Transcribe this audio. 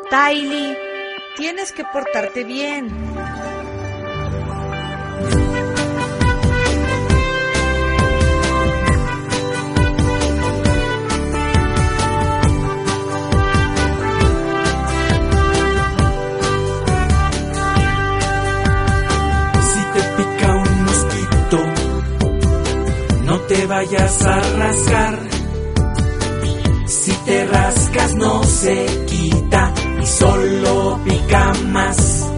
Tylee, tienes que portarte bien. Si te pica un mosquito, no te vayas a rascar. Si te rascas no se quita y solo pica más.